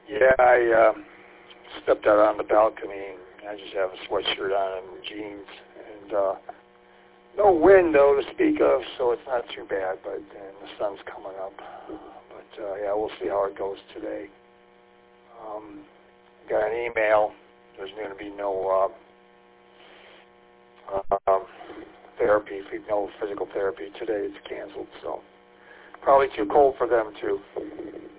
Yeah, I stepped out on the balcony. I just have a sweatshirt on and jeans, and no wind though to speak of, so it's not too bad. But the sun's coming up. But yeah, we'll see how it goes today. Got an email. There's going to be no therapy, no physical therapy today. It's canceled, so probably too cold for them too.